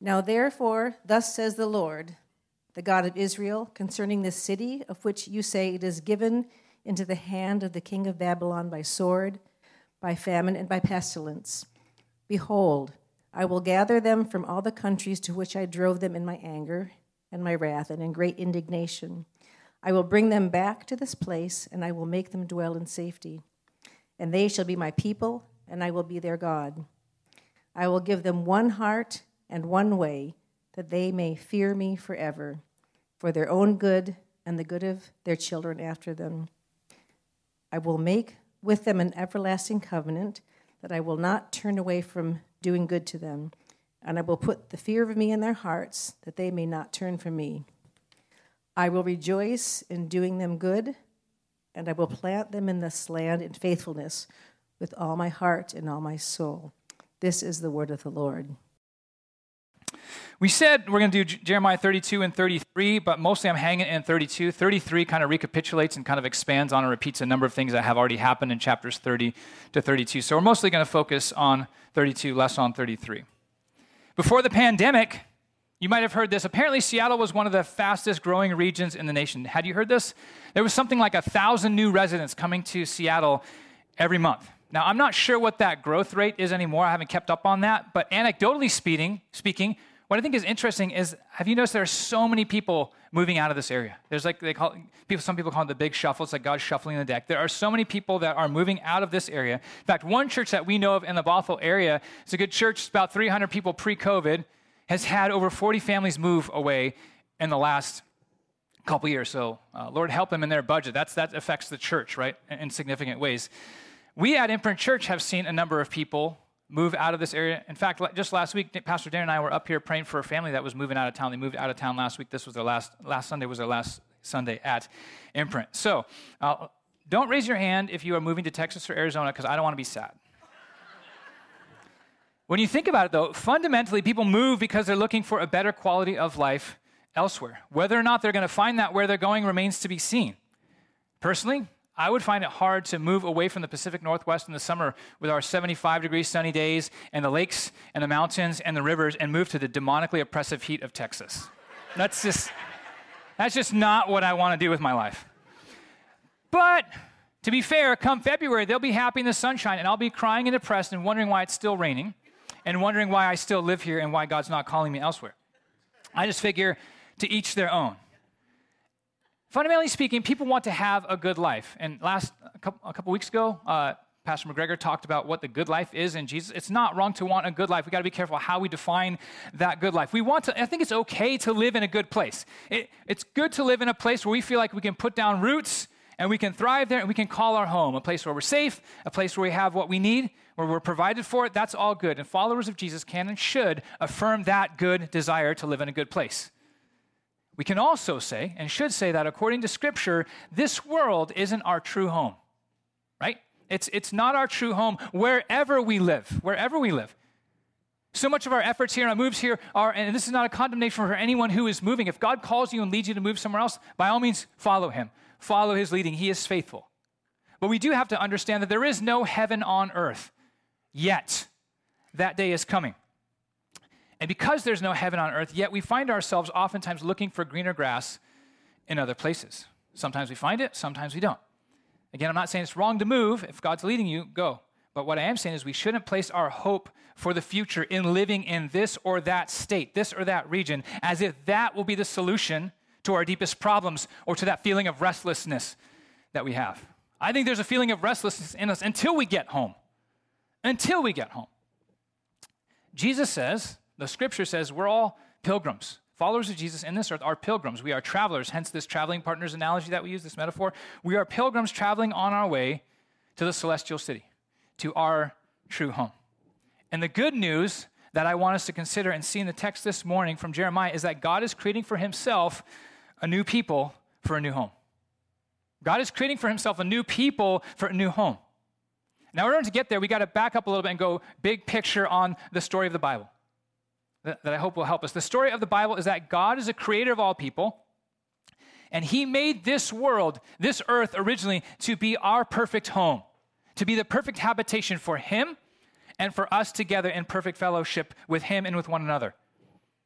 Now therefore, thus says the Lord, the God of Israel, concerning this city, of which you say it is given into the hand of the king of Babylon by sword, by famine, and by pestilence. Behold, I will gather them from all the countries to which I drove them in my anger and my wrath and in great indignation. I will bring them back to this place, and I will make them dwell in safety. And they shall be my people, and I will be their God. I will give them one heart and one way, that they may fear me forever, for their own good and the good of their children after them. I will make with them an everlasting covenant, that I will not turn away from doing good to them, and I will put the fear of me in their hearts, that they may not turn from me. I will rejoice in doing them good, and I will plant them in this land in faithfulness with all my heart and all my soul. This is the word of the Lord. We said we're going to do Jeremiah 32 and 33, but mostly I'm hanging in 32. 33 kind of recapitulates and kind of expands on and repeats a number of things that have already happened in chapters 30 to 32. So we're mostly going to focus on 32, less on 33. Before the pandemic, you might have heard this. Apparently, Seattle was one of the fastest growing regions in the nation. Had you heard this? There was something like 1,000 new residents coming to Seattle every month. Now, I'm not sure what that growth rate is anymore. I haven't kept up on that. But anecdotally speaking, what I think is interesting is, have you noticed there are so many people moving out of this area? There's some people call it the big shuffle. It's like God shuffling the deck. There are so many people that are moving out of this area. In fact, one church that we know of in the Bothell area, it's a good church, it's about 300 people pre-COVID, has had over 40 families move away in the last couple years. So Lord help them in their budget. That affects the church, right, in significant ways. We at Imprint Church have seen a number of people move out of this area. In fact, just last week, Pastor Dan and I were up here praying for a family that was moving out of town. They moved out of town last week. This was their last Sunday was their last Sunday at Imprint. So don't raise your hand if you are moving to Texas or Arizona, because I don't want to be sad. When you think about it, though, fundamentally, people move because they're looking for a better quality of life elsewhere. Whether or not they're going to find that where they're going remains to be seen. Personally, I would find it hard to move away from the Pacific Northwest in the summer with our 75-degree sunny days and the lakes and the mountains and the rivers and move to the demonically oppressive heat of Texas. That's just not what I want to do with my life. But to be fair, come February, they'll be happy in the sunshine, and I'll be crying and depressed and wondering why it's still raining and wondering why I still live here and why God's not calling me elsewhere. I just figure to each their own. Fundamentally speaking, people want to have a good life. And a couple weeks ago, Pastor McGregor talked about what the good life is in Jesus. It's not wrong to want a good life. We got to be careful how we define that good life. I think it's okay to live in a good place. It's good to live in a place where we feel like we can put down roots and we can thrive there and we can call our home, a place where we're safe, a place where we have what we need, where we're provided for it. That's all good. And followers of Jesus can and should affirm that good desire to live in a good place. We can also say, and should say, that according to Scripture, this world isn't our true home, right? It's not our true home wherever we live. So much of our efforts here and our moves here are, and this is not a condemnation for anyone who is moving. If God calls you and leads you to move somewhere else, by all means, follow him. Follow his leading. He is faithful. But we do have to understand that there is no heaven on earth yet. That day is coming. And because there's no heaven on earth, yet we find ourselves oftentimes looking for greener grass in other places. Sometimes we find it, sometimes we don't. Again, I'm not saying it's wrong to move. If God's leading you, go. But what I am saying is we shouldn't place our hope for the future in living in this or that state, this or that region, as if that will be the solution to our deepest problems or to that feeling of restlessness that we have. I think there's a feeling of restlessness in us until we get home. Until we get home. Jesus says, the Scripture says, we're all pilgrims. Followers of Jesus in this earth are pilgrims. We are travelers, hence this traveling partners analogy that we use, this metaphor. We are pilgrims traveling on our way to the celestial city, to our true home. And the good news that I want us to consider and see in the text this morning from Jeremiah is that God is creating for himself a new people for a new home. God is creating for himself a new people for a new home. Now, in order to get there, we got to back up a little bit and go big picture on the story of the Bible. That I hope will help us. The story of the Bible is that God is a creator of all people, and he made this world, this earth originally, to be our perfect home, to be the perfect habitation for him and for us together in perfect fellowship with him and with one another.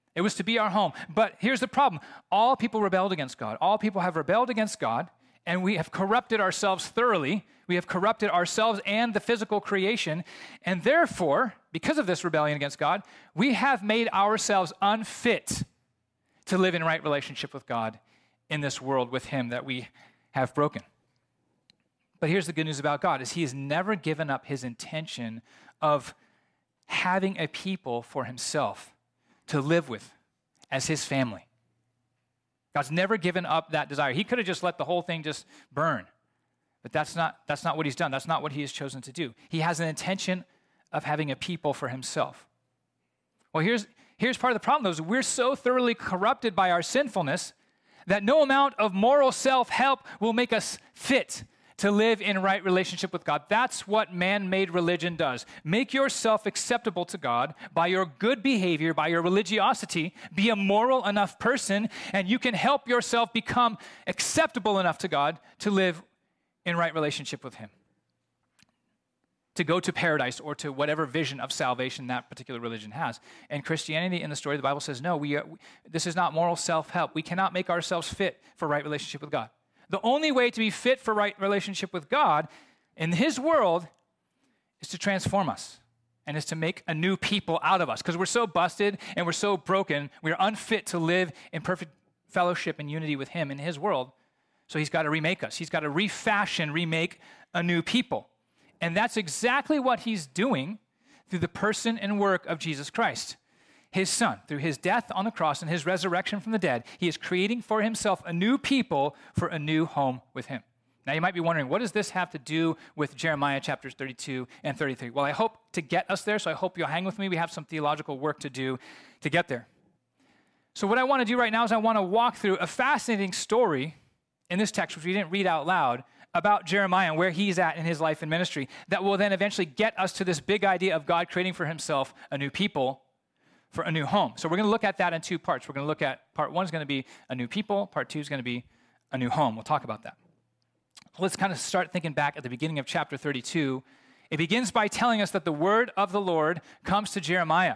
It was to be our home. But here's the problem. All people rebelled against God. All people have rebelled against God, and we have corrupted ourselves thoroughly. We have corrupted ourselves and the physical creation. And therefore, because of this rebellion against God, we have made ourselves unfit to live in right relationship with God in this world with him that we have broken. But here's the good news about God, is he has never given up his intention of having a people for himself to live with as his family. God's never given up that desire. He could have just let the whole thing just burn. But that's not what he's done. That's not what he has chosen to do. He has an intention of having a people for himself. Well, here's part of the problem, though, is we're so thoroughly corrupted by our sinfulness that no amount of moral self-help will make us fit to live in right relationship with God. That's what man-made religion does. Make yourself acceptable to God by your good behavior, by your religiosity. Be a moral enough person, and you can help yourself become acceptable enough to God to live in right relationship with him, to go to paradise or to whatever vision of salvation that particular religion has. And Christianity, in the story of the Bible, says, no, this is not moral self-help. We cannot make ourselves fit for right relationship with God. The only way to be fit for right relationship with God in his world is to transform us and is to make a new people out of us, because we're so busted and we're so broken, we're unfit to live in perfect fellowship and unity with him in his world. So he's got to remake us. He's got to remake a new people. And that's exactly what he's doing through the person and work of Jesus Christ, his son. Through his death on the cross and his resurrection from the dead, he is creating for himself a new people for a new home with him. Now you might be wondering, what does this have to do with Jeremiah chapters 32 and 33? Well, I hope to get us there, so I hope you'll hang with me. We have some theological work to do to get there. So what I want to do right now is I want to walk through a fascinating story in this text, which we didn't read out loud, about Jeremiah and where he's at in his life and ministry, that will then eventually get us to this big idea of God creating for himself a new people for a new home. So we're going to look at that in two parts. We're going to look at part one is going to be a new people. Part two is going to be a new home. We'll talk about that. Let's kind of start thinking back at the beginning of chapter 32. It begins by telling us that the word of the Lord comes to Jeremiah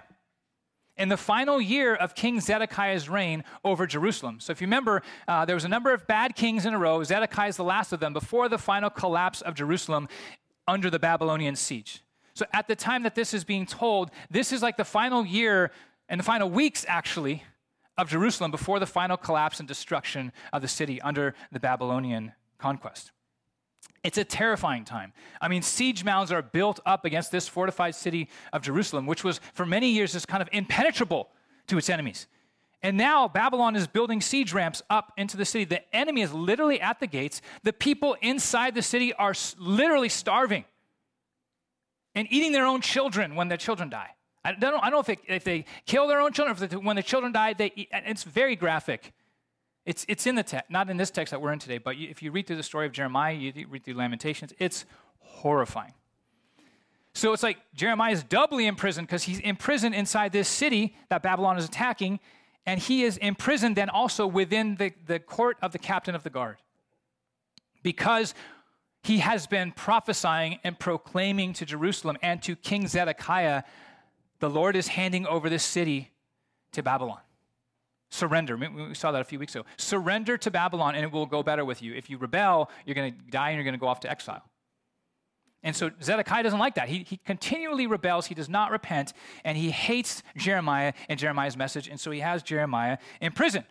in the final year of King Zedekiah's reign over Jerusalem. So if you remember, there was a number of bad kings in a row. Zedekiah is the last of them before the final collapse of Jerusalem under the Babylonian siege. So at the time that this is being told, this is like the final year and the final weeks, actually, of Jerusalem before the final collapse and destruction of the city under the Babylonian conquest. It's a terrifying time. I mean, siege mounds are built up against this fortified city of Jerusalem, which was for many years just kind of impenetrable to its enemies. And now Babylon is building siege ramps up into the city. The enemy is literally at the gates. The people inside the city are literally starving and eating their own children when their children die. I don't know if they kill their own children, or when the children die, they eat. It's very graphic. It's in the text, not in this text that we're in today, but if you read through the story of Jeremiah, you read through Lamentations, it's horrifying. So it's like Jeremiah is doubly imprisoned because he's imprisoned inside this city that Babylon is attacking, and he is imprisoned then also within the court of the captain of the guard, because he has been prophesying and proclaiming to Jerusalem and to King Zedekiah, the Lord is handing over this city to Babylon. Surrender. We saw that a few weeks ago. Surrender to Babylon and it will go better with you. If you rebel, you're going to die and you're going to go off to exile. And so Zedekiah doesn't like that. He continually rebels. He does not repent, and he hates Jeremiah and Jeremiah's message, and so he has Jeremiah in prison.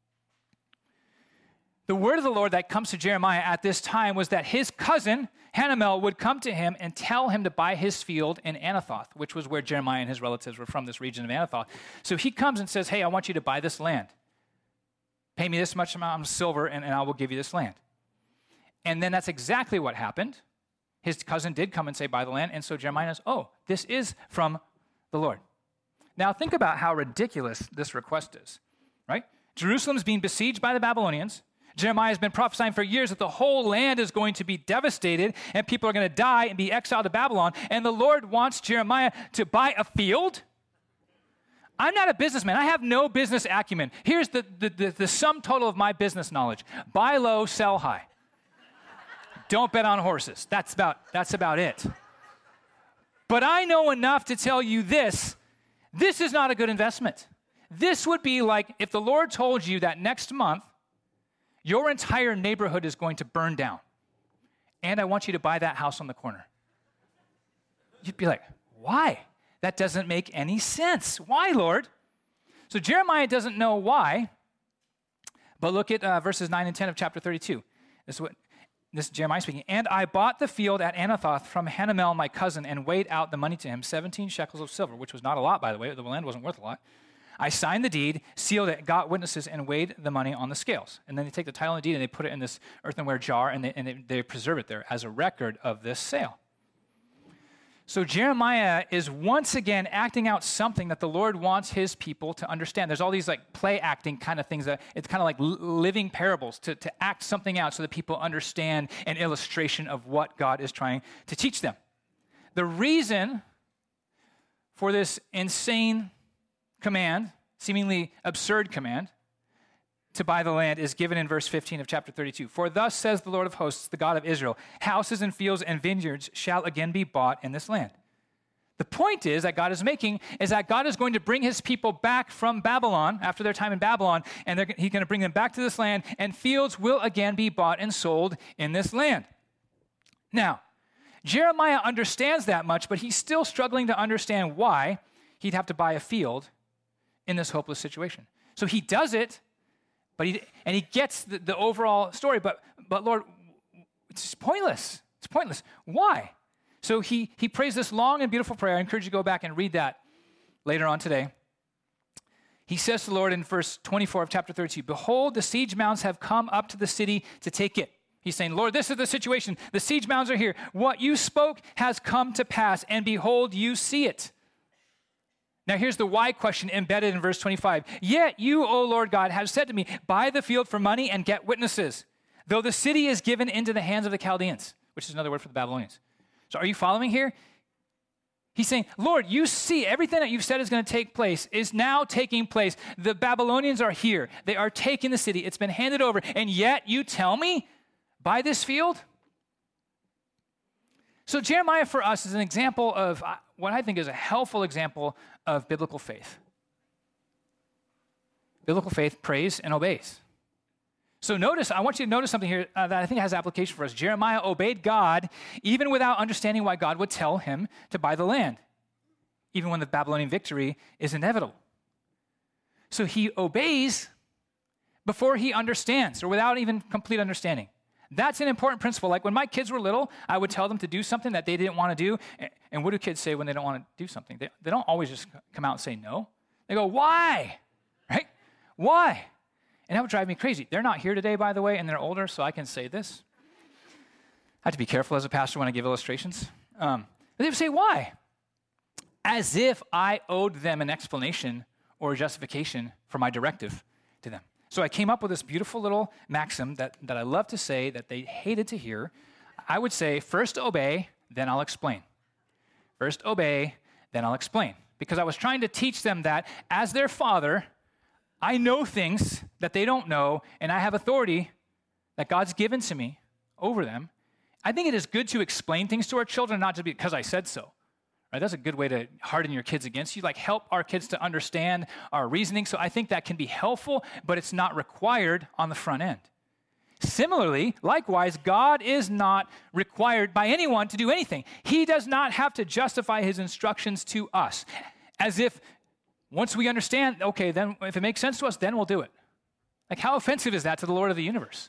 The word of the Lord that comes to Jeremiah at this time was that his cousin, Hanamel, would come to him and tell him to buy his field in Anathoth, which was where Jeremiah and his relatives were from, this region of Anathoth. So he comes and says, hey, I want you to buy this land. Pay me this much amount of silver, and I will give you this land. And then that's exactly what happened. His cousin did come and say, buy the land, and so Jeremiah knows, oh, this is from the Lord. Now think about how ridiculous this request is, right? Jerusalem's being besieged by the Babylonians. Jeremiah has been prophesying for years that the whole land is going to be devastated and people are going to die and be exiled to Babylon. And the Lord wants Jeremiah to buy a field. I'm not a businessman. I have no business acumen. Here's the sum total of my business knowledge. Buy low, sell high. Don't bet on horses. That's about it. But I know enough to tell you this is not a good investment. this would be like if the Lord told you that next month, your entire neighborhood is going to burn down, and I want you to buy that house on the corner. You'd be like, why? That doesn't make any sense. Why, Lord? So Jeremiah doesn't know why, but look at verses 9 and 10 of chapter 32. This is Jeremiah speaking. And I bought the field at Anathoth from Hanamel, my cousin, and weighed out the money to him, 17 shekels of silver, which was not a lot, by the way. The land wasn't worth a lot. I signed the deed, sealed it, got witnesses, and weighed the money on the scales. And then they take the title and the deed and they put it in this earthenware jar, and they preserve it there as a record of this sale. So Jeremiah is once again acting out something that the Lord wants his people to understand. There's all these like play acting kind of things that it's kind of like living parables to act something out so that people understand an illustration of what God is trying to teach them. The reason for this insane command, seemingly absurd command, to buy the land is given in verse 15 of chapter 32. For thus says the Lord of hosts, the God of Israel, houses and fields and vineyards shall again be bought in this land. The point is that God is making is that God is going to bring his people back from Babylon after their time in Babylon, and he's going to bring them back to this land, and fields will again be bought and sold in this land. Now, Jeremiah understands that much, but he's still struggling to understand why he'd have to buy a field in this hopeless situation. So he does it, but he gets the overall story, but Lord, it's pointless. It's pointless. Why? So he prays this long and beautiful prayer. I encourage you to go back and read that later on today. He says to the Lord in verse 24 of chapter 32, behold, the siege mounds have come up to the city to take it. He's saying, Lord, this is the situation. The siege mounds are here. What you spoke has come to pass, and behold, you see it. Now here's the why question embedded in verse 25. Yet you, O Lord God, have said to me, buy the field for money and get witnesses, though the city is given into the hands of the Chaldeans, which is another word for the Babylonians. So are you following here? He's saying, Lord, you see everything that you've said is going to take place is now taking place. The Babylonians are here. They are taking the city. It's been handed over. And yet you tell me, buy this field? So Jeremiah for us is an example of what I think is a helpful example of biblical faith. Biblical faith prays and obeys. So notice, I want you to notice something here that I think has application for us. Jeremiah obeyed God even without understanding why God would tell him to buy the land, even when the Babylonian victory is inevitable. So he obeys before he understands, or without even complete understanding. That's an important principle. Like when my kids were little, I would tell them to do something that they didn't want to do. And what do kids say when they don't want to do something? They don't always just come out and say no. They go, why? Right? Why? And that would drive me crazy. They're not here today, by the way, and they're older, so I can say this. I have to be careful as a pastor when I give illustrations. But they would say, why? As if I owed them an explanation or a justification for my directive to them. So I came up with this beautiful little maxim that I love to say that they hated to hear. I would say, first obey, then I'll explain. First obey, then I'll explain. Because I was trying to teach them that as their father, I know things that they don't know, and I have authority that God's given to me over them. I think it is good to explain things to our children, not just because I said so. Right? That's a good way to harden your kids against you, like help our kids to understand our reasoning. So I think that can be helpful, but it's not required on the front end. Similarly, likewise, God is not required by anyone to do anything. He does not have to justify his instructions to us, as if once we understand, okay, then if it makes sense to us, then we'll do it. Like how offensive is that to the Lord of the universe?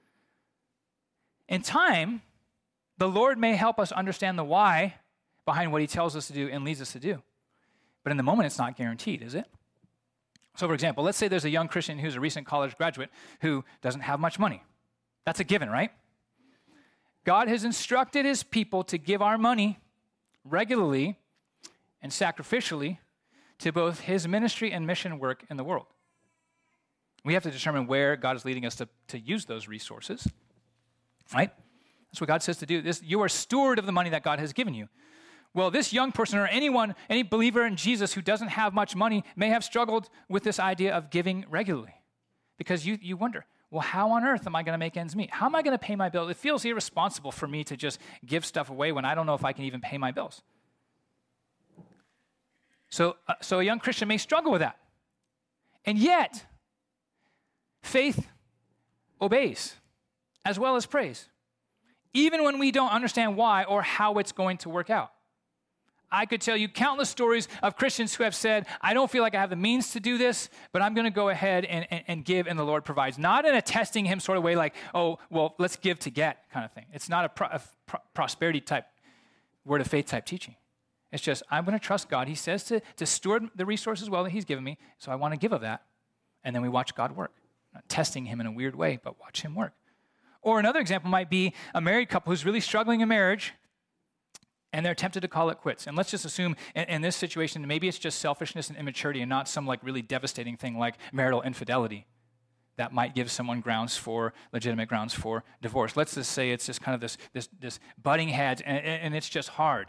In time, the Lord may help us understand the why behind what he tells us to do and leads us to do. But in the moment, it's not guaranteed, is it? So for example, let's say there's a young Christian who's a recent college graduate who doesn't have much money. That's a given, right? God has instructed his people to give our money regularly and sacrificially to both his ministry and mission work in the world. We have to determine where God is leading us to use those resources, right? That's what God says to do. You are steward of the money that God has given you. Well, this young person or anyone, any believer in Jesus who doesn't have much money may have struggled with this idea of giving regularly. Because you wonder, well, how on earth am I going to make ends meet? How am I going to pay my bills? It feels irresponsible for me to just give stuff away when I don't know if I can even pay my bills. So a young Christian may struggle with that. And yet, faith obeys as well as prays, even when we don't understand why or how it's going to work out. I could tell you countless stories of Christians who have said, I don't feel like I have the means to do this, but I'm going to go ahead and give, and the Lord provides. Not in a testing him sort of way like, oh, well, let's give to get kind of thing. It's not a prosperity type, word of faith type teaching. It's just, I'm going to trust God. He says to steward the resources well that he's given me, so I want to give of that. And then we watch God work. Not testing him in a weird way, but watch him work. Or another example might be a married couple who's really struggling in marriage, and they're tempted to call it quits. And let's just assume in this situation, maybe it's just selfishness and immaturity and not some like really devastating thing like marital infidelity that might give someone legitimate grounds for divorce. Let's just say it's just kind of this butting heads and it's just hard.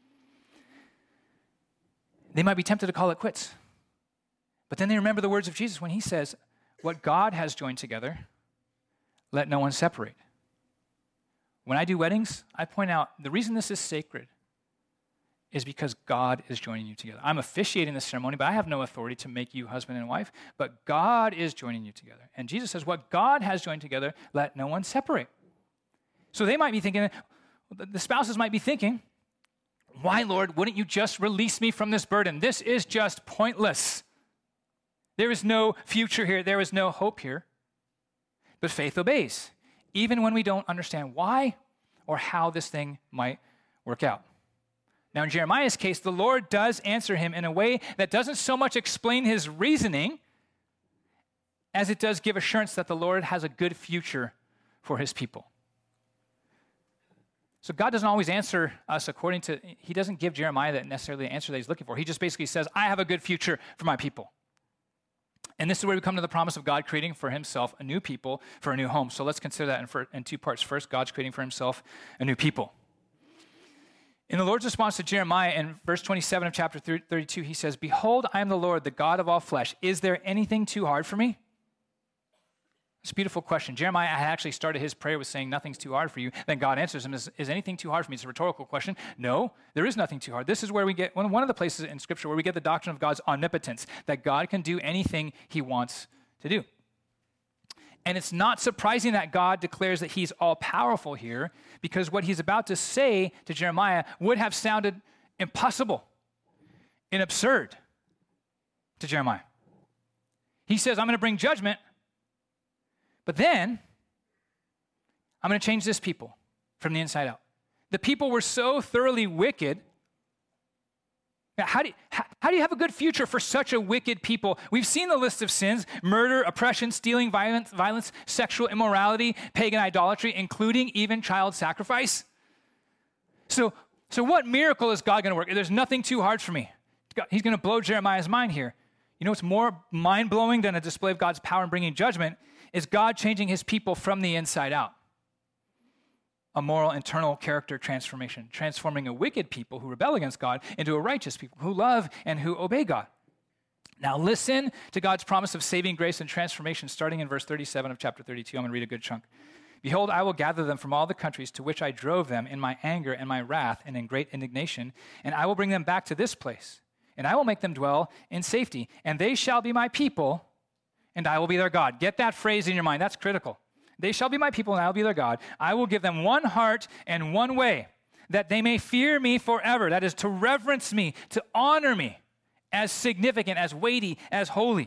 They might be tempted to call it quits. But then they remember the words of Jesus when he says, what God has joined together, let no one separate. When I do weddings, I point out the reason this is sacred is because God is joining you together. I'm officiating the ceremony, but I have no authority to make you husband and wife, but God is joining you together. And Jesus says, what God has joined together, let no one separate. So they might be thinking, the spouses might be thinking, why, Lord, wouldn't you just release me from this burden? This is just pointless. There is no future here. There is no hope here. But faith obeys, even when we don't understand why or how this thing might work out. Now, in Jeremiah's case, the Lord does answer him in a way that doesn't so much explain his reasoning as it does give assurance that the Lord has a good future for his people. So God doesn't always answer us he doesn't give Jeremiah that necessarily answer that he's looking for. He just basically says, I have a good future for my people. And this is where we come to the promise of God creating for himself a new people for a new home. So let's consider that in two parts. First, God's creating for himself a new people. In the Lord's response to Jeremiah in verse 27 of chapter 32, he says, behold, I am the Lord, the God of all flesh. Is there anything too hard for me? It's a beautiful question. Jeremiah had actually started his prayer with saying, nothing's too hard for you. Then God answers him, is anything too hard for me? It's a rhetorical question. No, there is nothing too hard. This is where we get, one of the places in Scripture where we get the doctrine of God's omnipotence, that God can do anything he wants to do. And it's not surprising that God declares that he's all-powerful here, because what he's about to say to Jeremiah would have sounded impossible and absurd to Jeremiah. He says, I'm going to bring judgment, but then I'm going to change this people from the inside out. The people were so thoroughly wicked. How do you have a good future for such a wicked people? We've seen the list of sins: murder, oppression, stealing, violence, sexual immorality, pagan idolatry, including even child sacrifice. So what miracle is God going to work? There's nothing too hard for me. He's going to blow Jeremiah's mind here. You know what's more mind-blowing than a display of God's power in bringing judgment is God changing his people from the inside out. A moral, internal character transformation, transforming a wicked people who rebel against God into a righteous people who love and who obey God. Now listen to God's promise of saving grace and transformation starting in verse 37 of chapter 32. I'm going to read a good chunk. Behold, I will gather them from all the countries to which I drove them in my anger and my wrath and in great indignation, and I will bring them back to this place, and I will make them dwell in safety, and they shall be my people, and I will be their God. Get that phrase in your mind. That's critical. They shall be my people, and I will be their God. I will give them one heart and one way, that they may fear me forever. That is, to reverence me, to honor me as significant, as weighty, as holy.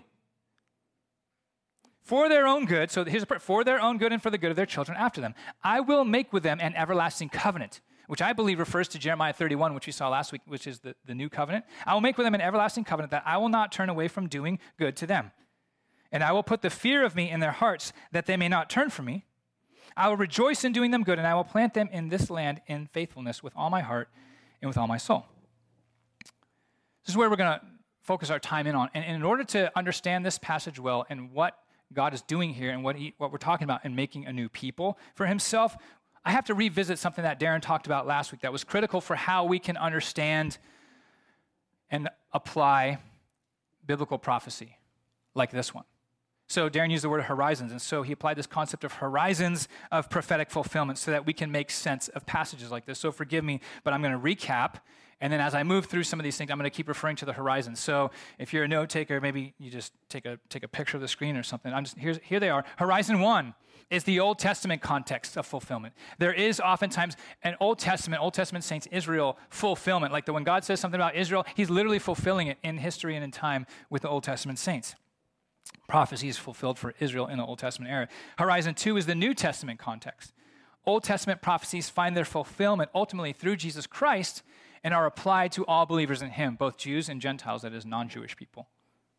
For their own good, so here's the part, for their own good and for the good of their children after them. I will make with them an everlasting covenant, which I believe refers to Jeremiah 31, which we saw last week, which is the new covenant. I will make with them an everlasting covenant that I will not turn away from doing good to them. And I will put the fear of me in their hearts, that they may not turn from me. I will rejoice in doing them good, and I will plant them in this land in faithfulness with all my heart and with all my soul. This is where we're going to focus our time in on. And in order to understand this passage well and what God is doing here and what we're talking about in making a new people for himself, I have to revisit something that Darren talked about last week that was critical for how we can understand and apply biblical prophecy like this one. So Darren used the word horizons, and so he applied this concept of horizons of prophetic fulfillment so that we can make sense of passages like this. So forgive me, but I'm going to recap, And then as I move through some of these things, I'm going to keep referring to the horizon. So if you're a note taker, maybe you just take a picture of the screen or something. Here they are. Horizon 1 is the Old Testament context of fulfillment. There is oftentimes an Old Testament saints, Israel fulfillment. Like when God says something about Israel, he's literally fulfilling it in history and in time with the Old Testament saints. Prophecy is fulfilled for Israel in the Old Testament era. Horizon 2 is the New Testament context. Old Testament prophecies find their fulfillment ultimately through Jesus Christ and are applied to all believers in him, both Jews and Gentiles, that is, non-Jewish people.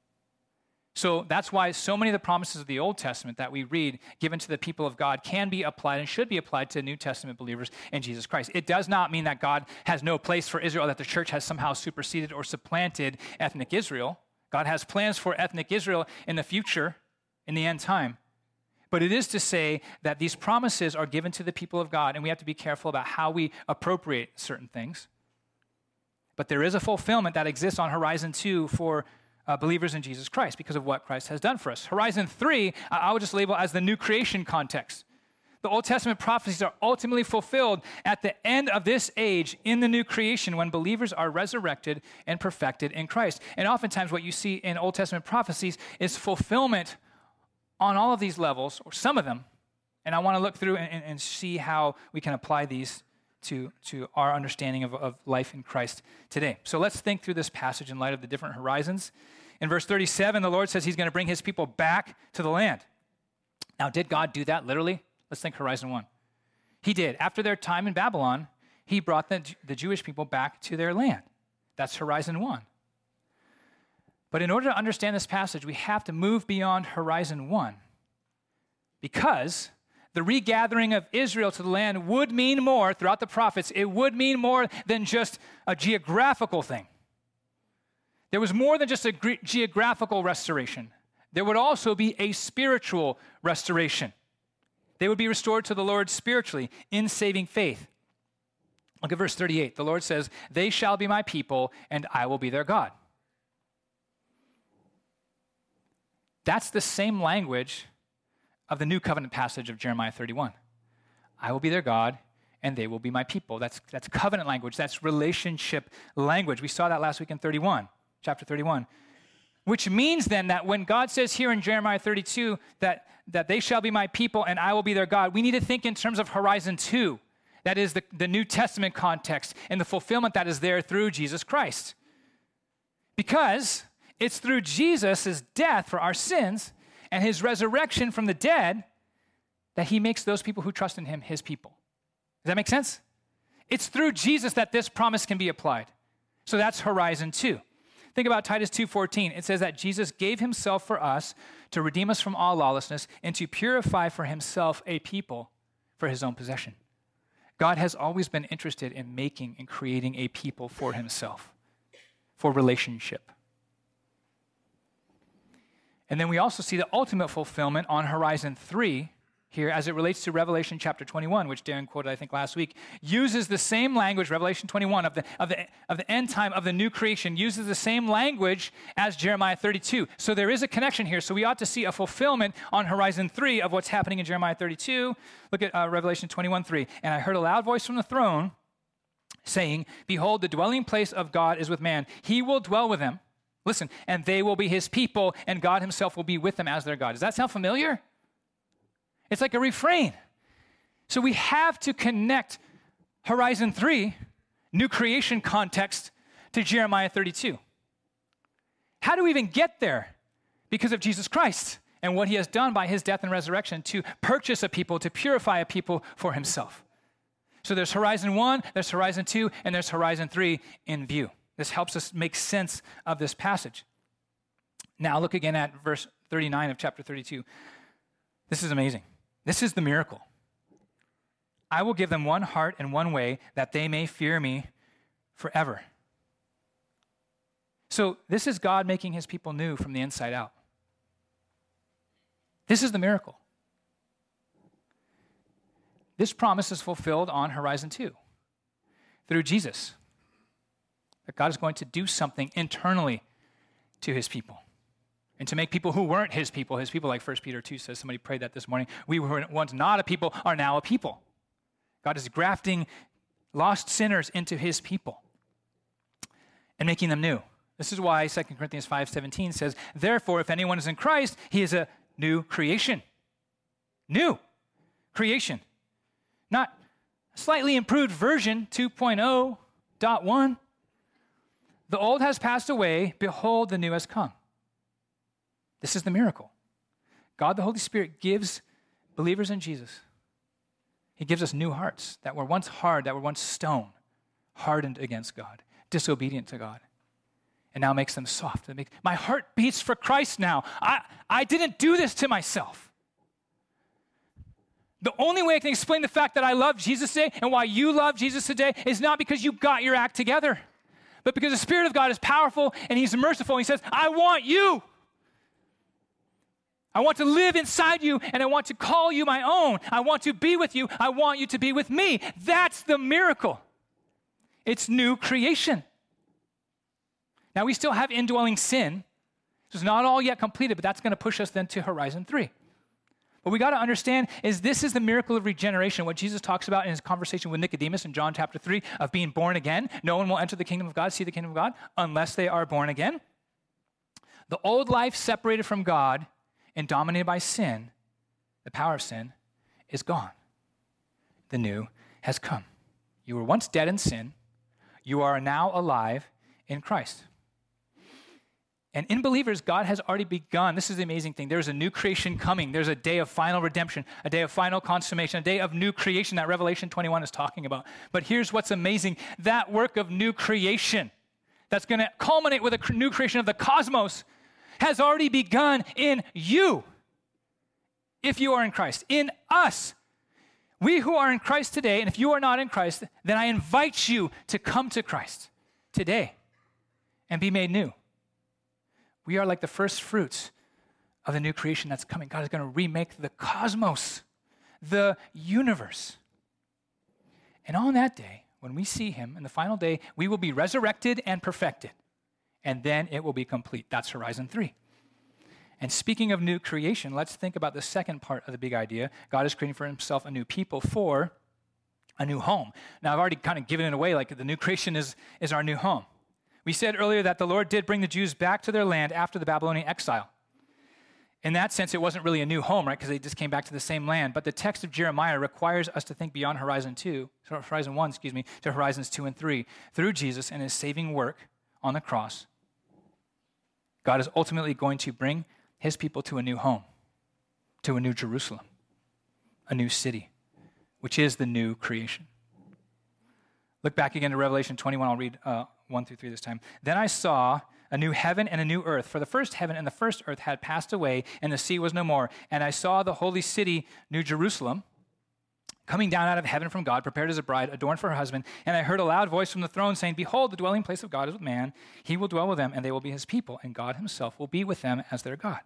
So that's why so many of the promises of the Old Testament that we read given to the people of God can be applied and should be applied to New Testament believers in Jesus Christ. It does not mean that God has no place for Israel, that the church has somehow superseded or supplanted ethnic Israel. God has plans for ethnic Israel in the future, in the end time. But it is to say that these promises are given to the people of God, and we have to be careful about how we appropriate certain things. But there is a fulfillment that exists on Horizon 2 for believers in Jesus Christ because of what Christ has done for us. Horizon 3, I would just label as the new creation context. The Old Testament prophecies are ultimately fulfilled at the end of this age in the new creation when believers are resurrected and perfected in Christ. And oftentimes what you see in Old Testament prophecies is fulfillment on all of these levels, or some of them. And I want to look through and see how we can apply these to our understanding of life in Christ today. So let's think through this passage in light of the different horizons. In verse 37, the Lord says he's going to bring his people back to the land. Now, did God do that literally? Let's think Horizon 1. He did. After their time in Babylon, he brought the Jewish people back to their land. That's Horizon 1. But in order to understand this passage, we have to move beyond Horizon 1 because the regathering of Israel to the land would mean more throughout the prophets. It would mean more than just a geographical thing. There was more than just a geographical restoration. There would also be a spiritual restoration. They would be restored to the Lord spiritually in saving faith. Look at verse 38. The Lord says, "They shall be my people, and I will be their God." That's the same language of the new covenant passage of Jeremiah 31. I will be their God, and they will be my people. That's covenant language. That's relationship language. We saw that last week in chapter 31. Which means then that when God says here in Jeremiah 32 that they shall be my people and I will be their God, we need to think in terms of Horizon 2. That is the New Testament context and the fulfillment that is there through Jesus Christ. Because it's through Jesus' death for our sins and his resurrection from the dead that he makes those people who trust in him his people. Does that make sense? It's through Jesus that this promise can be applied. So that's Horizon 2. Think about Titus 2:14. It says that Jesus gave himself for us to redeem us from all lawlessness and to purify for himself a people for his own possession. God has always been interested in making and creating a people for himself, for relationship. And then we also see the ultimate fulfillment on Horizon 3 here as it relates to Revelation chapter 21, which Darren quoted, I think, last week, uses the same language, Revelation 21, of the end time of the new creation, uses the same language as Jeremiah 32. So there is a connection here. So we ought to see a fulfillment on Horizon 3 of what's happening in Jeremiah 32. Look at Revelation 21:3. And I heard a loud voice from the throne saying, "Behold, the dwelling place of God is with man. He will dwell with them." Listen, "and they will be his people, and God himself will be with them as their God." Does that sound familiar? It's like a refrain. So we have to connect Horizon 3, new creation context, to Jeremiah 32. How do we even get there? Because of Jesus Christ and what he has done by his death and resurrection to purchase a people, to purify a people for himself. So there's Horizon 1, there's Horizon 2, and there's Horizon 3 in view. This helps us make sense of this passage. Now look again at verse 39 of chapter 32. This is amazing. This is the miracle. "I will give them one heart and one way that they may fear me forever." So this is God making his people new from the inside out. This is the miracle. This promise is fulfilled on Horizon 2 through Jesus. That God is going to do something internally to his people. And to make people who weren't his people like 1 Peter 2 says, somebody prayed that this morning, we were once not a people, are now a people. God is grafting lost sinners into his people. and making them new. This is why 2 Corinthians 5:17 says, therefore, if anyone is in Christ, he is a new creation. New creation. Not a slightly improved version, 2.0.1. The old has passed away. Behold, the new has come. This is the miracle. God, the Holy Spirit, gives believers in Jesus. He gives us new hearts that were once hard, that were once stone, hardened against God, disobedient to God, and now makes them soft. My heart beats for Christ now. I didn't do this to myself. The only way I can explain the fact that I love Jesus today and why you love Jesus today is not because you got your act together, but because the Spirit of God is powerful and He's merciful. And He says, I want you. I want to live inside you, and I want to call you my own. I want to be with you. I want you to be with me. That's the miracle. It's new creation. Now, we still have indwelling sin. It's not all yet completed, but that's going to push us then to Horizon 3. What we got to understand is this is the miracle of regeneration, what Jesus talks about in his conversation with Nicodemus in John chapter 3 of being born again. No one will enter the kingdom of God, see the kingdom of God, unless they are born again. The old life separated from God and dominated by sin, the power of sin, is gone. The new has come. You were once dead in sin. You are now alive in Christ. And in believers, God has already begun. This is the amazing thing. There's a new creation coming. There's a day of final redemption, a day of final consummation, a day of new creation that Revelation 21 is talking about. But here's what's amazing. That work of new creation that's going to culminate with a new creation of the cosmos has already begun in you, if you are in Christ, in us. We who are in Christ today, and if you are not in Christ, then I invite you to come to Christ today and be made new. We are like the first fruits of the new creation that's coming. God is going to remake the cosmos, the universe. And on that day, when we see him, in the final day, we will be resurrected and perfected. And then it will be complete. That's Horizon 3. And speaking of new creation, let's think about the second part of the big idea. God is creating for himself a new people for a new home. Now, I've already kind of given it away, like the new creation is our new home. We said earlier that the Lord did bring the Jews back to their land after the Babylonian exile. In that sense, it wasn't really a new home, right? Because they just came back to the same land. But the text of Jeremiah requires us to think beyond Horizon 1, to Horizons 2 and 3. Through Jesus and his saving work on the cross, God is ultimately going to bring his people to a new home, to a new Jerusalem, a new city, which is the new creation. Look back again to Revelation 21. I'll read 1 through 3 this time. Then I saw a new heaven and a new earth, for the first heaven and the first earth had passed away, and the sea was no more. And I saw the holy city, New Jerusalem, coming down out of heaven from God, prepared as a bride, adorned for her husband. And I heard a loud voice from the throne saying, behold, the dwelling place of God is with man. He will dwell with them, and they will be his people, and God himself will be with them as their God.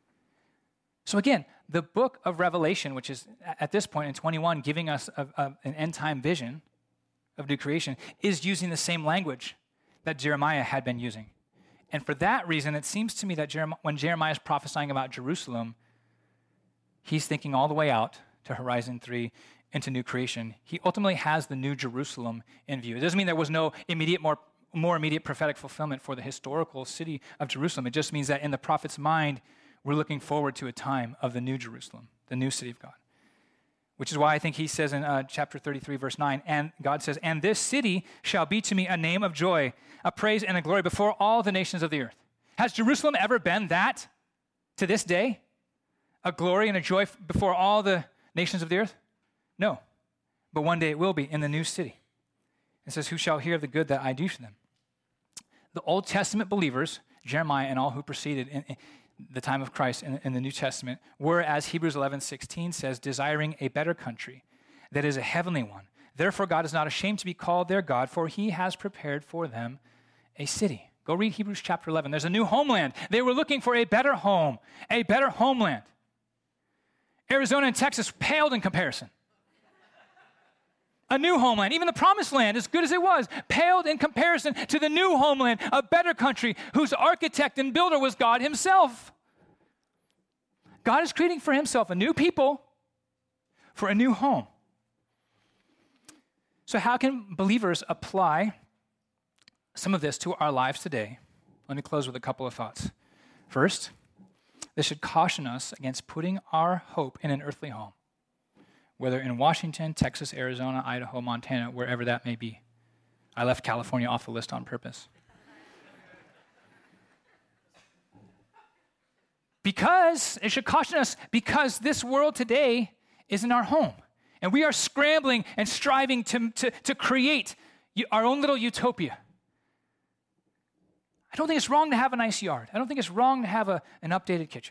So again, the book of Revelation, which is at this point in 21 giving us an end-time vision of new creation, is using the same language that Jeremiah had been using. And for that reason, it seems to me that when Jeremiah is prophesying about Jerusalem, he's thinking all the way out to Horizon 3 into new creation. He ultimately has the new Jerusalem in view. It doesn't mean there was no more immediate prophetic fulfillment for the historical city of Jerusalem. It just means that in the prophet's mind, we're looking forward to a time of the new Jerusalem, the new city of God. Which is why I think he says in chapter 33, verse 9, and God says, and this city shall be to me a name of joy, a praise and a glory before all the nations of the earth. Has Jerusalem ever been that to this day? A glory and a joy before all the nations of the earth? No. But one day it will be in the new city. It says, who shall hear of the good that I do for them? The Old Testament believers, Jeremiah and all who preceded in the time of Christ in the New Testament, were, as Hebrews 11:16 says, desiring a better country that is a heavenly one. Therefore, God is not ashamed to be called their God, for he has prepared for them a city. Go read Hebrews chapter 11. There's a new homeland. They were looking for a better home, a better homeland. Arizona and Texas paled in comparison. A new homeland, even the promised land, as good as it was, paled in comparison to the new homeland, a better country whose architect and builder was God himself. God is creating for himself a new people for a new home. So how can believers apply some of this to our lives today, let me close with a couple of thoughts. First, this should caution us against putting our hope in an earthly home, whether in Washington, Texas, Arizona, Idaho, Montana, wherever that may be. I left California off the list on purpose. Because, it should caution us, because this world today isn't our home. And we are scrambling and striving to create our own little utopia. I don't think it's wrong to have a nice yard. I don't think it's wrong to have an updated kitchen.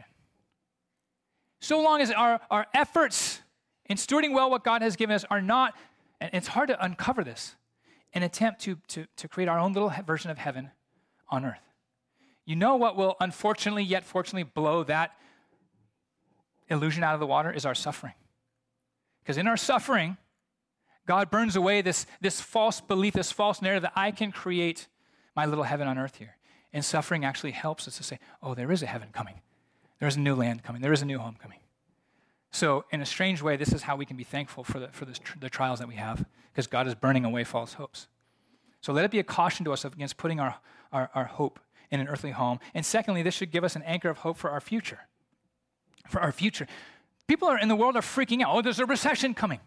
So long as our efforts in stewarding well what God has given us are not, and it's hard to uncover this, an attempt to create our own little version of heaven on earth. You know what will unfortunately yet fortunately blow that illusion out of the water is our suffering. Because in our suffering, God burns away this false belief, this false narrative that I can create my little heaven on earth here. And suffering actually helps us to say, oh, there is a heaven coming. There is a new land coming. There is a new home coming. So in a strange way, this is how we can be thankful for the trials that we have, because God is burning away false hopes. So let it be a caution to us against putting our hope in an earthly home. And secondly, this should give us an anchor of hope for our future. For our future. People in the world are freaking out. Oh, there's a recession coming.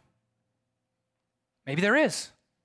Maybe there is.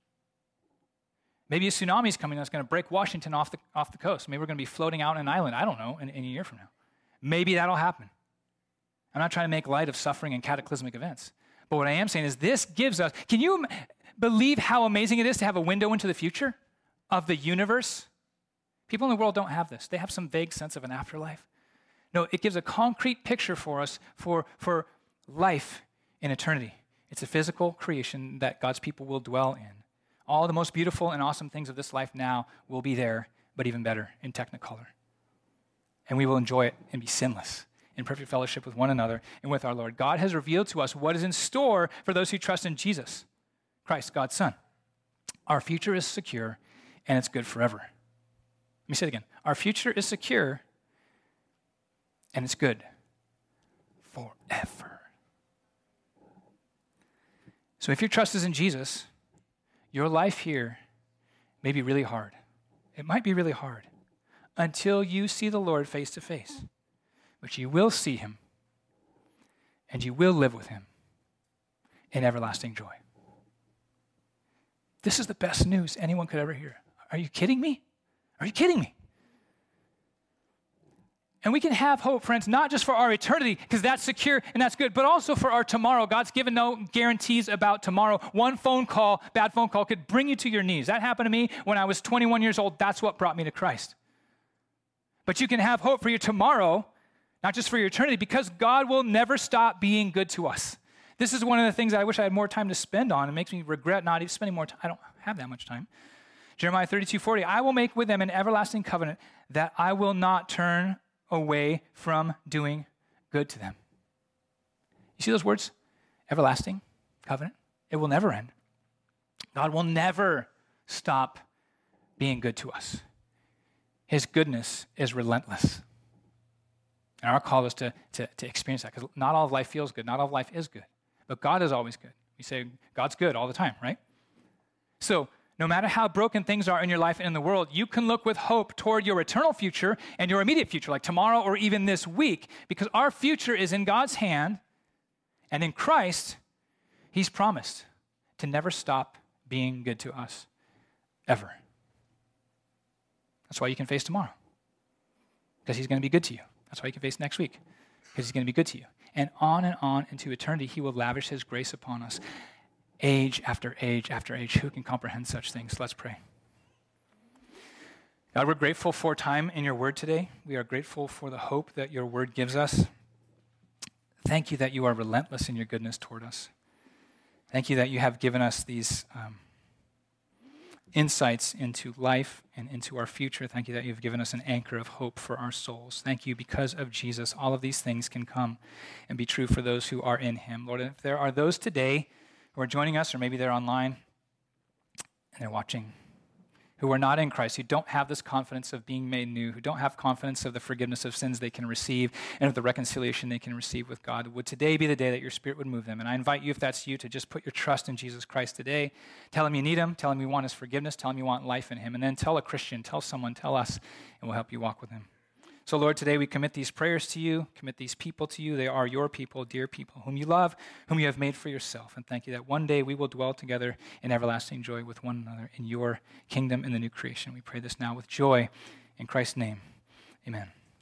Maybe a tsunami is coming that's going to break Washington off the coast. Maybe we're going to be floating out on an island, I don't know, in a year from now. Maybe that'll happen. I'm not trying to make light of suffering and cataclysmic events. But what I am saying is this gives us, can you believe how amazing it is to have a window into the future of the universe? People in the world don't have this. They have some vague sense of an afterlife. No, it gives a concrete picture for us for life in eternity. It's a physical creation that God's people will dwell in. All the most beautiful and awesome things of this life now will be there, but even better, in technicolor. And we will enjoy it and be sinless in perfect fellowship with one another and with our Lord. God has revealed to us what is in store for those who trust in Jesus, Christ, God's Son. Our future is secure, and it's good forever. Let me say it again. Our future is secure, and it's good forever. So if your trust is in Jesus, your life here may be really hard. It might be really hard until you see the Lord face to face. But you will see him, and you will live with him in everlasting joy. This is the best news anyone could ever hear. Are you kidding me? Are you kidding me? And we can have hope, friends, not just for our eternity, because that's secure and that's good, but also for our tomorrow. God's given no guarantees about tomorrow. One phone call, bad phone call, could bring you to your knees. That happened to me when I was 21 years old. That's what brought me to Christ. But you can have hope for your tomorrow, not just for your eternity, because God will never stop being good to us. This is one of the things I wish I had more time to spend on. It makes me regret not even spending more time. I don't have that much time. Jeremiah 32:40, I will make with them an everlasting covenant that I will not turn away from doing good to them. You see those words? Everlasting covenant. It will never end. God will never stop being good to us. His goodness is relentless. And our call is to experience that, because not all of life feels good. Not all of life is good. But God is always good. We say God's good all the time, right? So no matter how broken things are in your life and in the world, you can look with hope toward your eternal future and your immediate future, like tomorrow or even this week, because our future is in God's hand, and in Christ, he's promised to never stop being good to us, ever. That's why you can face tomorrow, because he's going to be good to you. That's why you can face next week, because he's going to be good to you. And on into eternity, he will lavish his grace upon us. Age after age after age. Who can comprehend such things? Let's pray. God, we're grateful for time in your word today. We are grateful for the hope that your word gives us. Thank you that you are relentless in your goodness toward us. Thank you that you have given us these insights into life and into our future. Thank you that you've given us an anchor of hope for our souls. Thank you, because of Jesus, all of these things can come and be true for those who are in him. Lord, if there are those today who are joining us, or maybe they're online and they're watching, who are not in Christ, who don't have this confidence of being made new, who don't have confidence of the forgiveness of sins they can receive and of the reconciliation they can receive with God. Would today be the day that your Spirit would move them? And I invite you, if that's you, to just put your trust in Jesus Christ today. Tell him you need him. Tell him you want his forgiveness. Tell him you want life in him. And then tell a Christian, tell someone, tell us, and we'll help you walk with him. So, Lord, today we commit these prayers to you, commit these people to you. They are your people, dear people, whom you love, whom you have made for yourself. And thank you that one day we will dwell together in everlasting joy with one another in your kingdom in the new creation. We pray this now with joy. In Christ's name, amen.